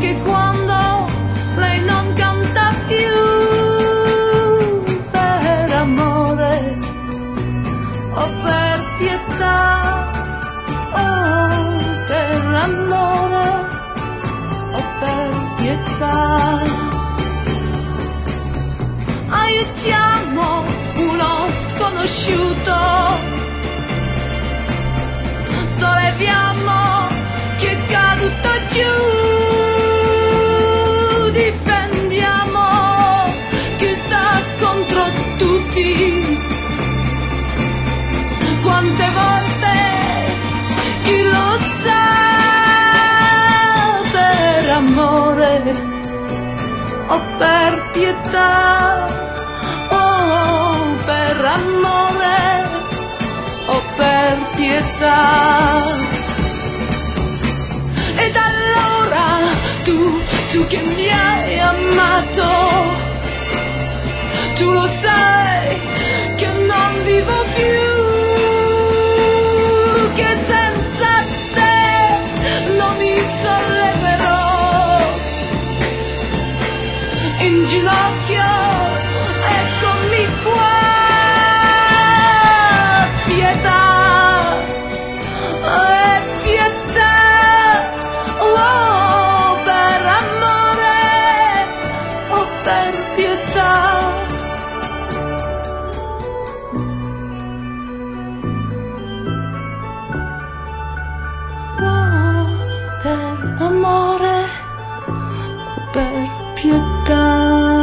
che quando lei non canta più, per amore o per pietà, oh, per amore o per pietà. Aiutiamo uno sconosciuto, solleviamo chi è caduto giù, difendiamo chi sta contro tutti. Quante volte chi lo sa, per amore o per pietà, oh, per amore o per pietà. Ed allora tu che mi hai amato, tu lo sai che non vivo più, che senza te non mi solleverò in ginocchio, eccomi qua, pietà, pietà, oh, per amore o per pietà. Oh, per amore o per pietà.